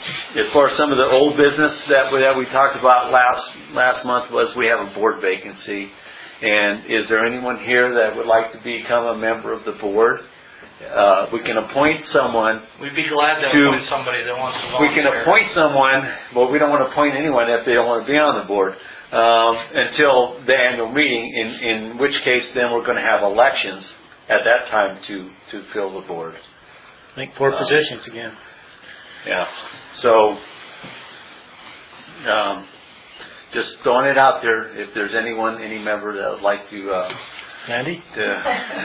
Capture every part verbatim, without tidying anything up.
as far as some of the old business that we, that we talked about last last month was we have a board vacancy. And is there anyone here that would like to become a member of the board? Uh, we can appoint someone. We'd be glad to, to appoint somebody that wants to volunteer. We can appoint someone, but we don't want to appoint anyone if they don't want to be on the board um, until the annual meeting, in, in which case then we're going to have elections at that time to, to fill the board. I think four uh, positions again. Yeah. So, um, just throwing it out there, if there's anyone, any member that would like to... Uh, Sandy? To anyway,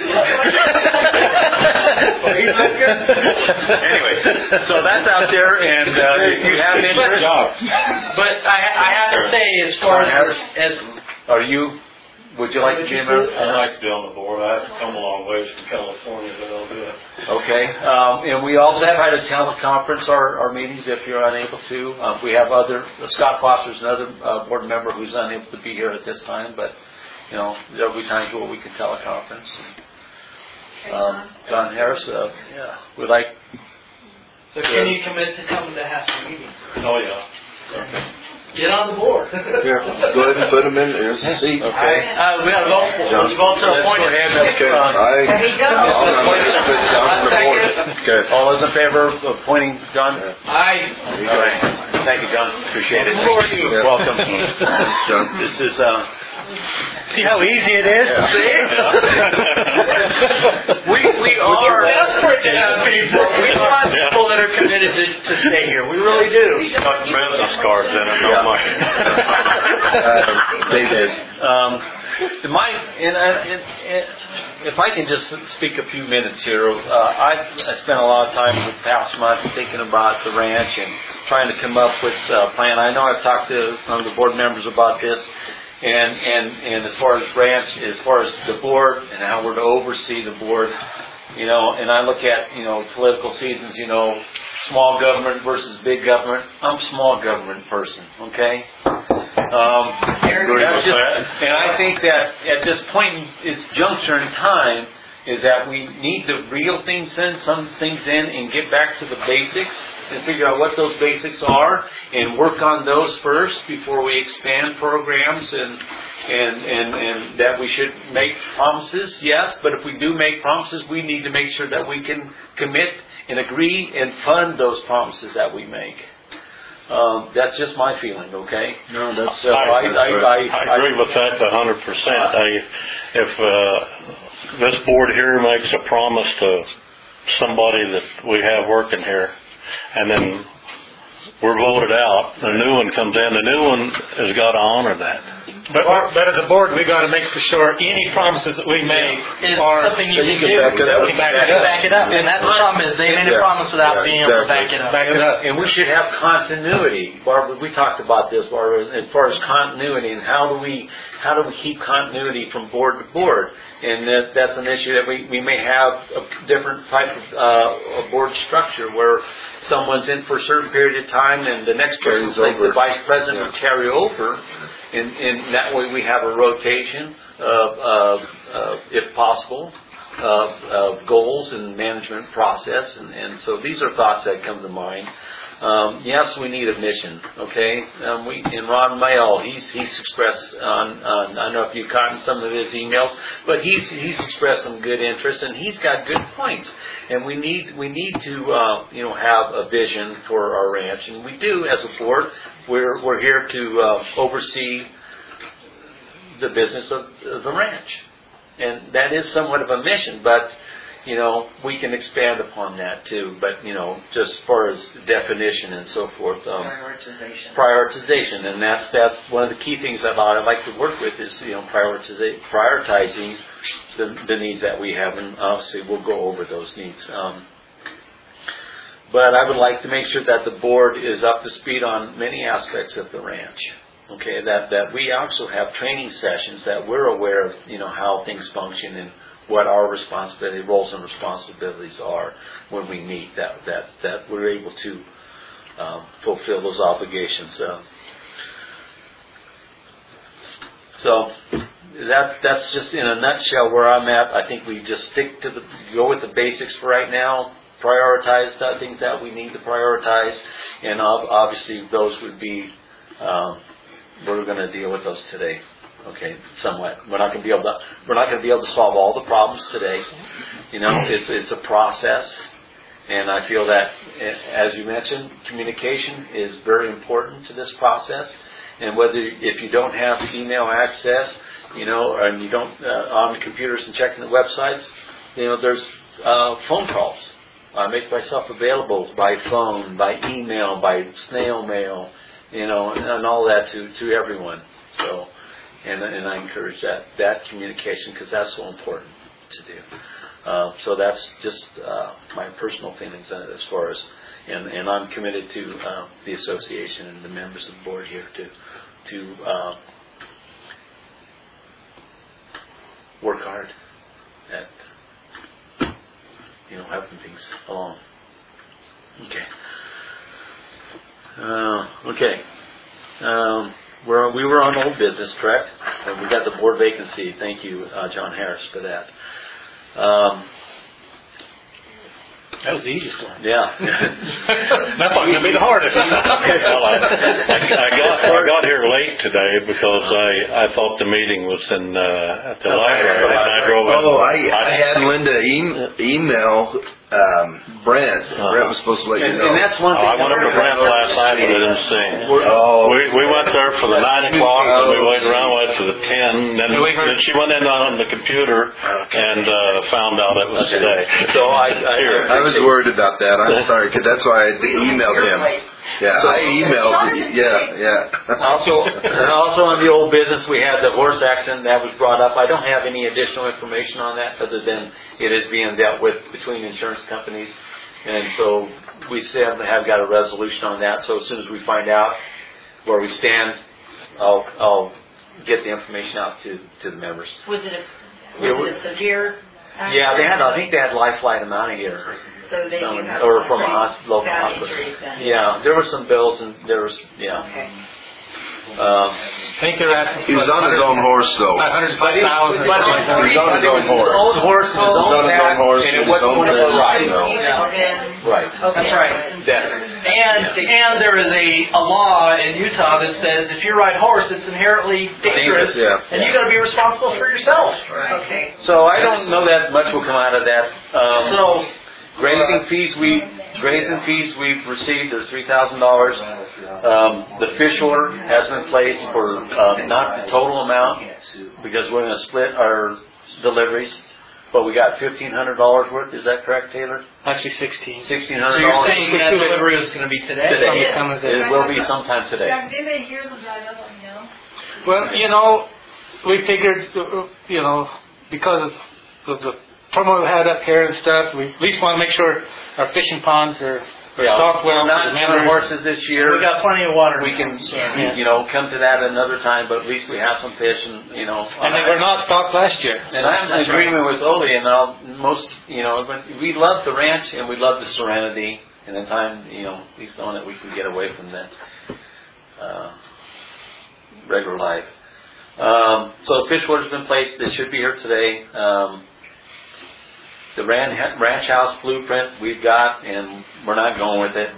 so that's out there, and uh, if you have interest... But I, I have to say, as far as... as Are you... Would you like to be a member? I'd like to be on the board. I have to come a long ways from California, but I'll do it. Okay. Um, and we also have had a teleconference our, our meetings if you're unable to. Um, we have other... Scott Foster's another uh, board member who's unable to be here at this time, but... You know, there'll be times where we can teleconference. Um, John Harris, uh, yeah, would like. So can you commit to coming to half the meetings? Oh yeah. Okay. Get on the board. Here, go ahead and put him in. There's a seat. Okay. Uh, we got to vote for. Let's vote to appoint him. Okay. I. Okay. All those in favor of appointing John? Aye. All right. Thank you, John. Appreciate it. You're welcome. This is. Uh, See how easy it is? Yeah. we we are desperate to have people. We want people that are committed to, to stay here. We really do. Got business cards in it, not much. They did. Um, my and, I, and, and if I can just speak a few minutes here, uh, I I spent a lot of time the past month thinking about the ranch and trying to come up with a plan. I know I've talked to some of the board members about this. And, and, and as far as ranch, as far as the board and how we're to oversee the board, you know, and I look at, you know, political seasons, you know, small government versus big government. I'm a small government person, okay? Um, that's just, and I think that at this point in its juncture in time is that we need to reel things in, some things in, and get back to the basics and figure out what those basics are and work on those first before we expand programs and and, and, and that we should make promises, yes, but if we do make promises, we need to make sure that we can commit and agree and fund those promises that we make. Um, that's just my feeling, okay? No, that's... So I, I, I, I, I agree with that one hundred percent. I, if uh, this board here makes a promise to somebody that we have working here, and then we're voted out, the new one comes in, the new one has got to honor that. But, but as a board, we got to make for sure any promises that we make is are something you, so you can, can do. back it up. You back, it up. back it up. And that's the problem is they made a yeah. promise without yeah, being exactly. able to back it up. Back it up. And we should have continuity. Barbara, we talked about this, Barbara, as far as continuity and how do we how do we keep continuity from board to board? And that, that's an issue that we, we may have a different type of uh, a board structure where someone's in for a certain period of time and the next person, like the vice president, yeah. will carry over. And, and that way we have a rotation of, of, of if possible, of, of goals and management process. And, and so these are thoughts that come to mind. Um, yes, we need a mission, okay? Um, we, and Ron Mayall, he's he's expressed on, on, I don't know if you've gotten some of his emails, but he's he's expressed some good interest, and he's got good points. And we need we need to uh, you know have a vision for our ranch, and we do as a board. We're we're here to uh, oversee the business of, of the ranch, and that is somewhat of a mission, but. You know, we can expand upon that too, but you know, just as far as definition and so forth, um, prioritization. Prioritization, and that's that's one of the key things that I'd like to work with is you know prioritiza- prioritizing the, the needs that we have, and obviously we'll go over those needs. Um, but I would like to make sure that the board is up to speed on many aspects of the ranch. Okay, that that we also have training sessions that we're aware of, you know, how things function and what our responsibility, roles and responsibilities are when we meet, that that, that we're able to um, fulfill those obligations. Uh, so that that's just in a nutshell where I'm at. I think we just stick to the, go with the basics for right now, prioritize the things that we need to prioritize, and ob- obviously those would be, um, we're going to deal with those today. Okay, somewhat. We're not going to be able to. We're not going to be able to solve all the problems today. You know, it's it's a process, and I feel that, as you mentioned, communication is very important to this process. And whether if you don't have email access, you know, and you don't uh, on the computers and checking the websites, you know, there's uh, phone calls. I make myself available by phone, by email, by snail mail, you know, and, and all that to to everyone. So. And, and I encourage that, that communication because that's so important to do. Uh, so that's just uh, my personal feelings on it as far as, and, and I'm committed to uh, the association and the members of the board here to to uh, work hard at, you know, helping things along. Okay. Uh, okay. Um, We're, we were on old business, correct? And we got the board vacancy. Thank you, uh, John Harris, for that. Um, That was the easiest one. yeah. That's not going to be the hardest. Well, I, I, I got I got here late today because I, I thought the meeting was in uh, at the library, and I drove in. Oh, I, I had Linda e- email um, Brent. Uh-huh. Brent was supposed to let And, you know. and that's one Oh, thing. I went up to Brent last night, but I didn't see. Oh. We we went there for the nine o'clock, and we waited around waited for the ten. Then, then she went in on the computer and uh, found out it was today. So I, I, Here. I was worried about that. I'm sorry, because that's why I emailed him. Yeah, So- I emailed. Yeah, yeah. Also, and also on the old business, we had the horse accident that was brought up. I don't have any additional information on that other than it is being dealt with between insurance companies. And so we still have got a resolution on that. So as soon as we find out where we stand, I'll, I'll get the information out to, to the members. Was it a, Yeah, was it a severe accident? Yeah, they had, I think they had life flight them out of here. So they Some- do have or some from a pretty hosp- local bad hospital. injuries then. Yeah, there were some bills and there was, yeah. Okay. Um, I think they're asking. He was on his own horse, though. Five hundred five thousand. But He was on his own horse. His own horse, his He was own on his pack, own horse and it with his wasn't own one of our pack, rides. you know. Yeah. Right. That's right. That's, And and there is a, a law in Utah that says if you ride horse, it's inherently dangerous, Yeah. and you got to be responsible for yourself. Okay. so I don't know that much will come out of that. Um, So grazing fees we grazing fees we've received are three thousand dollars. Um, the fish order has been placed for uh, not the total amount because we're going to split our deliveries, but we got fifteen hundred dollars worth. Is that correct, Taylor? Actually sixteen. Sixteen so hundred you're dollars saying that delivery is going to be today? today. Come with it. It will be sometime today. Did they hear them drive up on you? Well, you know, we figured, uh, you know, because of, of the turmoil we had up here and stuff, we at least want to make sure our fishing ponds are, are Yeah, stocked well. we're not for the counting members. horses this year. We got plenty of water. We can, Yeah. you know, come to that another time, but at least we have some fish, and you know. And they were not stocked last year. And I'm in agreement with Ole, and I'll, most, you know, but we love the ranch and we love the serenity, and the time, you know, at least knowing that we can get away from the uh, regular life. Um, so the fish order's been placed. They should be here today. Um, the ran, ranch house blueprint we've got, and we're not going with it.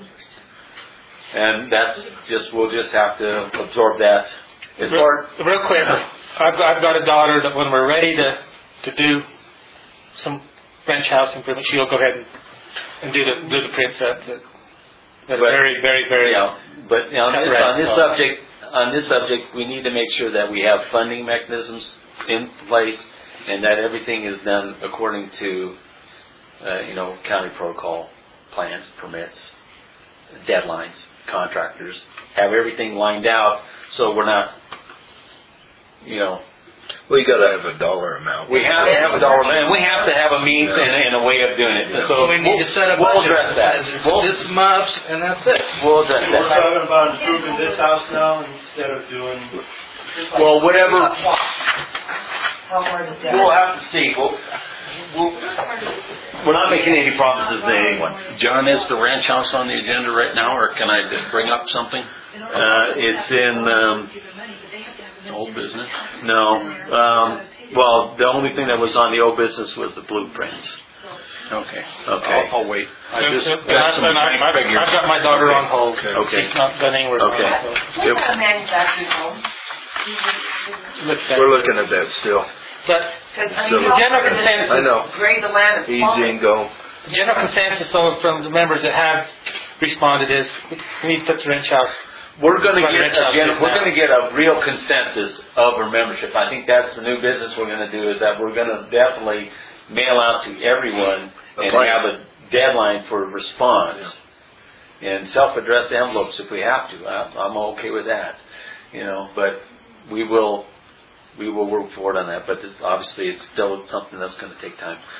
And that's just, we'll just have to absorb that. As far, Real, real quick, I've, I've got a daughter that when we're ready to, to do some ranch house improvement, she'll go ahead and, and do the do the prints up. That, that are But- very, very, very. yeah, but you know, on this, Correct. on this subject, on this subject, we need to make sure that we have funding mechanisms in place, and that everything is done according to, uh, you know, county protocol, plans, permits, deadlines, contractors. Have everything lined out so we're not, you know. Well, you got to have a dollar amount. We have to have a dollar, and we have to have a means and, and a way of doing it. So we need to set a we'll budget. address that. It's We'll, this much, and that's it. we'll address We're that. talking about improving this house now instead of doing. Well, whatever. How hard is that? We'll have to see. We'll, we'll, we're not making any promises to anyone. John, is the ranch house on the agenda right now, or can I just bring up something? Uh, it's in um, Old business? no. Um, well, the only thing that was on the old business was the blueprints. Okay. Okay. I'll, I'll wait. I And- just and got I- some and I- blank I've- figures. I've got my daughter on hold. Okay. She's not done anywhere. Okay. What about manufactured homes? We're looking at that still. But Because, I So- mean, how General hard is it consensus- to I know. grade the land and Easy plumb and it? go. general consensus from from the members that have responded is we need to put the wrench house. We're going to Right, get Rich, a I'll gen- do we're that. going to get a real consensus of our membership. I think that's the new business we're going to do. Is that we're going to definitely mail out to everyone and plan. have a deadline for response, and self-addressed envelopes if we have to. I, I'm okay with that, you know. But we will we will work forward on that. But this, obviously, it's still something that's going to take time.